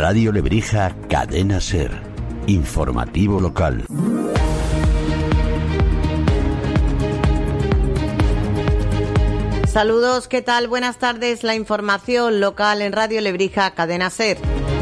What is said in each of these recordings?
Radio Lebrija, Cadena Ser. Informativo local. Saludos, ¿qué tal? Buenas tardes. La información local en Radio Lebrija, Cadena Ser.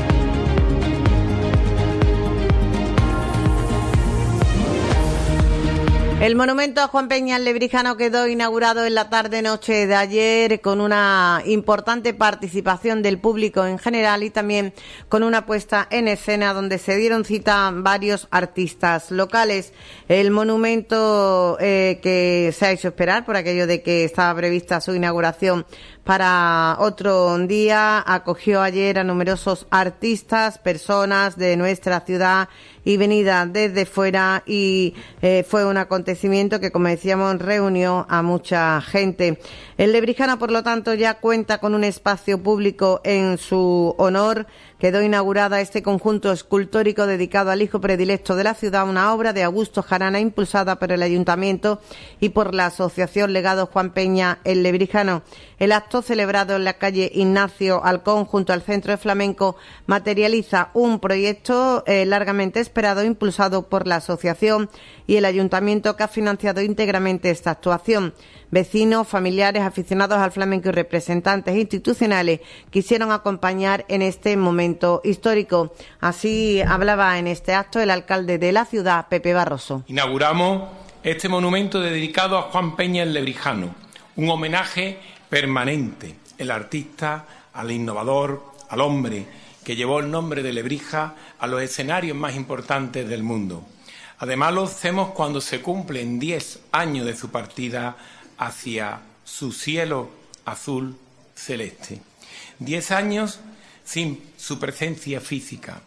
El monumento a Juan Peña el Lebrijano quedó inaugurado en la tarde-noche de ayer con una importante participación del público en general y también con una puesta en escena donde se dieron cita varios artistas locales. El monumento que se ha hecho esperar por aquello de que estaba prevista su inauguración para otro día, acogió ayer a numerosos artistas, personas de nuestra ciudad y venida desde fuera y fue un acontecimiento que, como decíamos, reunió a mucha gente. El Lebrijano, por lo tanto, ya cuenta con un espacio público en su honor. Quedó inaugurada este conjunto escultórico dedicado al hijo predilecto de la ciudad, una obra de Augusto Jarana impulsada por el Ayuntamiento y por la Asociación Legado Juan Peña el Lebrijano. El acto, celebrado en la calle Ignacio Alcón junto al Centro de Flamenco, materializa un proyecto largamente esperado, impulsado por la Asociación y el Ayuntamiento, que ha financiado íntegramente esta actuación. Vecinos, familiares, aficionados al flamenco y representantes institucionales quisieron acompañar en este momento histórico. Así hablaba en este acto el alcalde de la ciudad, Pepe Barroso. Inauguramos este monumento dedicado a Juan Peña el Lebrijano, un homenaje permanente, el artista, al innovador, al hombre que llevó el nombre de Lebrija a los escenarios más importantes del mundo. Además lo hacemos cuando se cumplen 10 años de su partida hacia su cielo azul celeste. 10 años sin su presencia física,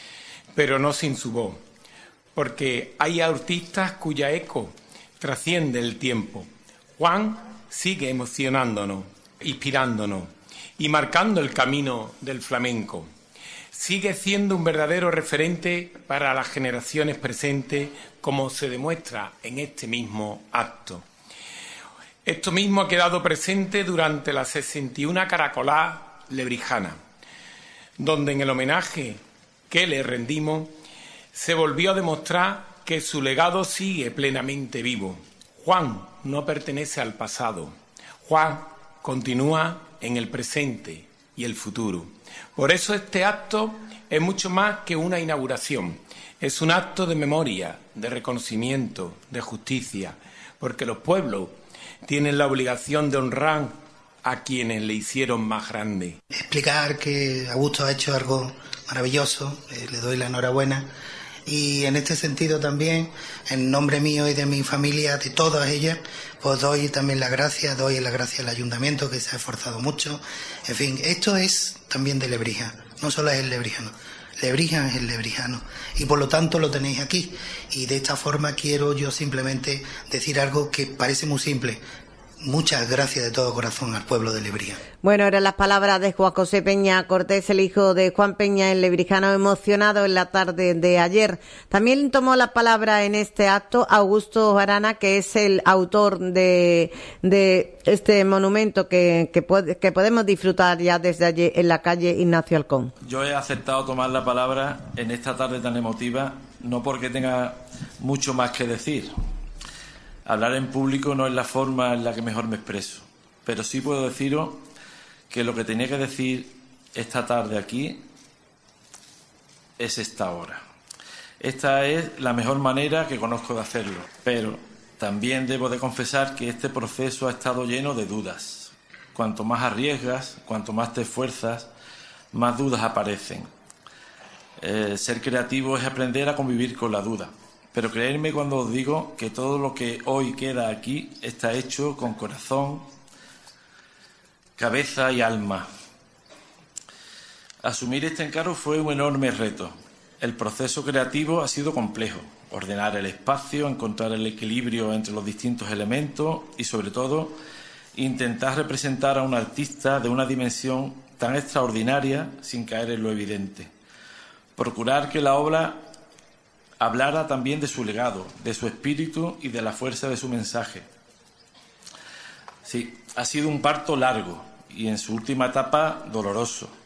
pero no sin su voz, porque hay artistas cuya eco trasciende el tiempo. Juan sigue emocionándonos, inspirándonos y marcando el camino del flamenco. Sigue siendo un verdadero referente para las generaciones presentes, como se demuestra en este mismo acto. Esto mismo ha quedado presente durante la 61 Caracolá lebrijana, donde en el homenaje que le rendimos se volvió a demostrar que su legado sigue plenamente vivo. Juan no pertenece al pasado. Juan continúa en el presente y el futuro. Por eso este acto es mucho más que una inauguración. Es un acto de memoria, de reconocimiento, de justicia, porque los pueblos tienen la obligación de honrar a quienes le hicieron más grande. Explicar que Augusto ha hecho algo maravilloso, le doy la enhorabuena. Y en este sentido también, en nombre mío y de mi familia, de todas ellas, pues doy también las gracias, doy las gracias al Ayuntamiento, que se ha esforzado mucho. En fin, esto es también de Lebrija, no solo es el lebrijano. Lebrija es el lebrijano y por lo tanto lo tenéis aquí. Y de esta forma quiero yo simplemente decir algo que parece muy simple. Muchas gracias de todo corazón al pueblo de Lebrija. Bueno, eran las palabras de Juan José Peña Cortés, el hijo de Juan Peña el Lebrijano, emocionado en la tarde de ayer. También tomó la palabra en este acto Augusto Jarana, que es el autor de este monumento que podemos disfrutar ya desde allí en la calle Ignacio Alcón. Yo he aceptado tomar la palabra en esta tarde tan emotiva, no porque tenga mucho más que decir. Hablar en público no es la forma en la que mejor me expreso, pero sí puedo deciros que lo que tenía que decir esta tarde aquí es esta hora. Esta es la mejor manera que conozco de hacerlo, pero también debo de confesar que este proceso ha estado lleno de dudas. Cuanto más arriesgas, cuanto más te esfuerzas, más dudas aparecen. Ser creativo es aprender a convivir con la duda. Pero creedme cuando os digo que todo lo que hoy queda aquí está hecho con corazón, cabeza y alma. Asumir este encargo fue un enorme reto. El proceso creativo ha sido complejo. Ordenar el espacio, encontrar el equilibrio entre los distintos elementos y, sobre todo, intentar representar a un artista de una dimensión tan extraordinaria sin caer en lo evidente. Procurar que la obra hablara también de su legado, de su espíritu y de la fuerza de su mensaje. Sí, ha sido un parto largo y en su última etapa doloroso,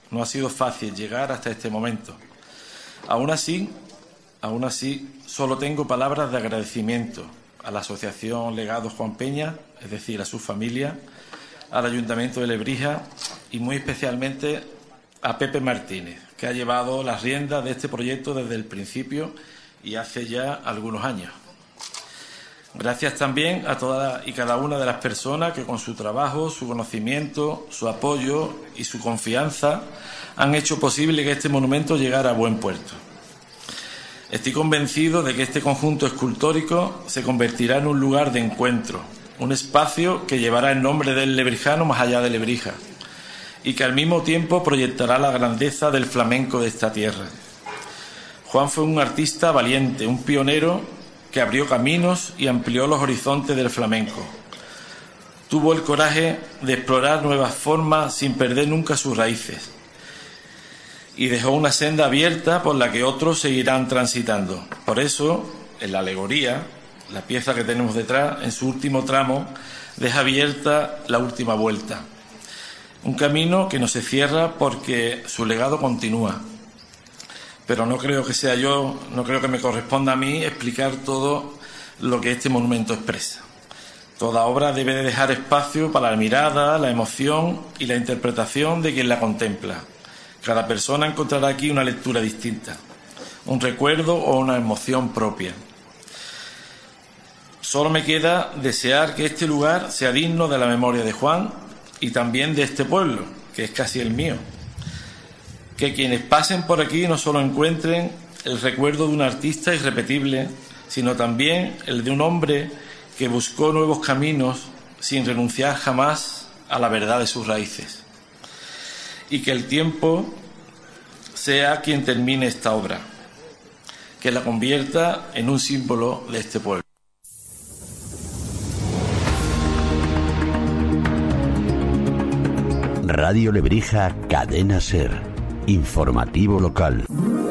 No ha sido fácil llegar hasta este momento. Aún así, solo tengo palabras de agradecimiento a la Asociación Legado Juan Peña, es decir, a su familia, al Ayuntamiento de Lebrija y muy especialmente a Pepe Martínez, que ha llevado las riendas de este proyecto desde el principio y hace ya algunos años. Gracias también a todas y cada una de las personas que con su trabajo, su conocimiento, su apoyo y su confianza han hecho posible que este monumento llegara a buen puerto. Estoy convencido de que este conjunto escultórico se convertirá en un lugar de encuentro, un espacio que llevará el nombre del lebrijano más allá de Lebrija y que al mismo tiempo proyectará la grandeza del flamenco de esta tierra. Juan fue un artista valiente, un pionero que abrió caminos y amplió los horizontes del flamenco. Tuvo el coraje de explorar nuevas formas sin perder nunca sus raíces y dejó una senda abierta por la que otros seguirán transitando. Por eso, en la alegoría, la pieza que tenemos detrás, en su último tramo, deja abierta la última vuelta. Un camino que no se cierra porque su legado continúa. Pero no creo que me corresponda a mí explicar todo lo que este monumento expresa. Toda obra debe de dejar espacio para la mirada, la emoción y la interpretación de quien la contempla. Cada persona encontrará aquí una lectura distinta, un recuerdo o una emoción propia. Solo me queda desear que este lugar sea digno de la memoria de Juan y también de este pueblo, que es casi el mío. Que quienes pasen por aquí no solo encuentren el recuerdo de un artista irrepetible, sino también el de un hombre que buscó nuevos caminos sin renunciar jamás a la verdad de sus raíces. Y que el tiempo sea quien termine esta obra, que la convierta en un símbolo de este pueblo. Radio Lebrija, Cadena SER. Informativo local.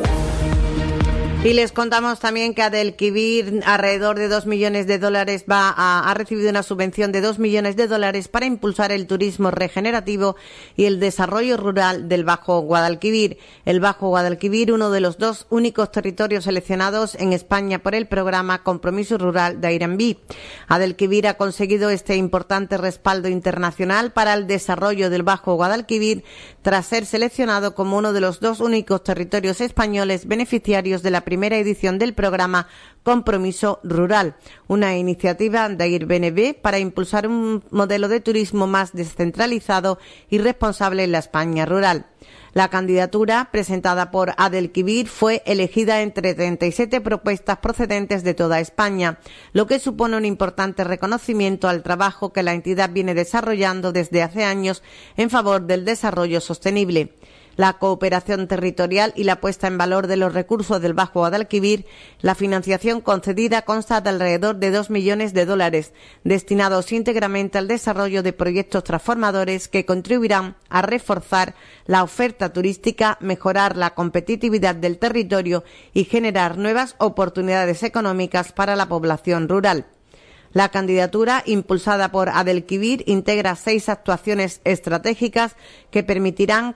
Y les contamos también que Adelquivir, alrededor de 2 millones de dólares, ha recibido una subvención de 2 millones de dólares para impulsar el turismo regenerativo y el desarrollo rural del Bajo Guadalquivir. El Bajo Guadalquivir, uno de los 2 únicos territorios seleccionados en España por el programa Compromiso Rural de Airbnb. Adelquivir ha conseguido este importante respaldo internacional para el desarrollo del Bajo Guadalquivir tras ser seleccionado como uno de los 2 únicos territorios españoles beneficiarios de la primera edición del programa Compromiso Rural, una iniciativa de Airbnb para impulsar un modelo de turismo más descentralizado y responsable en la España rural. La candidatura presentada por Adelquivir fue elegida entre 37 propuestas procedentes de toda España, lo que supone un importante reconocimiento al trabajo que la entidad viene desarrollando desde hace años en favor del desarrollo sostenible. La cooperación territorial y la puesta en valor de los recursos del Bajo Guadalquivir, la financiación concedida consta de alrededor de 2 millones de dólares, destinados íntegramente al desarrollo de proyectos transformadores que contribuirán a reforzar la oferta turística, mejorar la competitividad del territorio y generar nuevas oportunidades económicas para la población rural. La candidatura, impulsada por Adelquivir, integra 6 actuaciones estratégicas que permitirán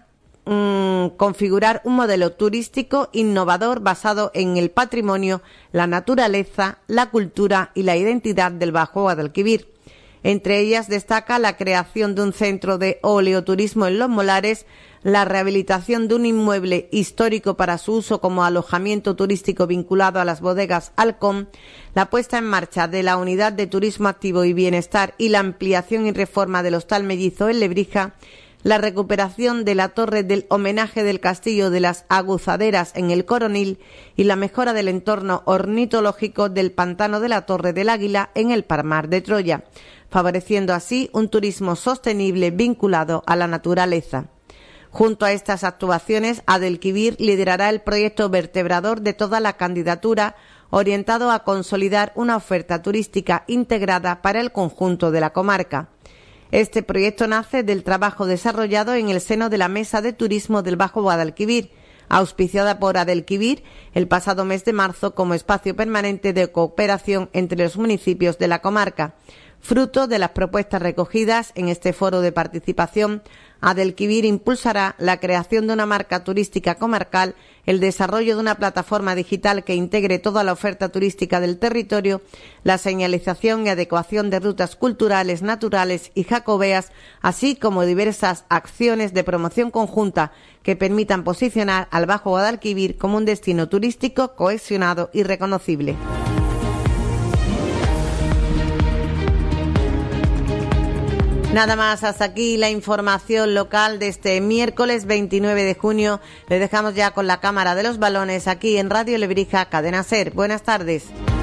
configurar un modelo turístico innovador basado en el patrimonio, la naturaleza, la cultura y la identidad del Bajo Guadalquivir. Entre ellas destaca la creación de un centro de oleoturismo en Los Molares, la rehabilitación de un inmueble histórico para su uso como alojamiento turístico vinculado a las bodegas Halcón, la puesta en marcha de la unidad de turismo activo y bienestar y la ampliación y reforma del Hostal Mellizo en Lebrija, la recuperación de la torre del homenaje del Castillo de las Aguzaderas en el Coronil y la mejora del entorno ornitológico del pantano de la Torre del Águila en el Palmar de Troya, favoreciendo así un turismo sostenible vinculado a la naturaleza. Junto a estas actuaciones, Adelquivir liderará el proyecto vertebrador de toda la candidatura, orientado a consolidar una oferta turística integrada para el conjunto de la comarca. Este proyecto nace del trabajo desarrollado en el seno de la Mesa de Turismo del Bajo Guadalquivir, auspiciada por Adelquivir el pasado mes de marzo como espacio permanente de cooperación entre los municipios de la comarca. Fruto de las propuestas recogidas en este foro de participación, Adelquivir impulsará la creación de una marca turística comarcal, el desarrollo de una plataforma digital que integre toda la oferta turística del territorio, la señalización y adecuación de rutas culturales, naturales y jacobeas, así como diversas acciones de promoción conjunta que permitan posicionar al Bajo Guadalquivir como un destino turístico cohesionado y reconocible. Nada más, hasta aquí la información local de este miércoles 29 de junio. Le dejamos ya con la cámara de los balones aquí en Radio Lebrija, Cadena SER. Buenas tardes.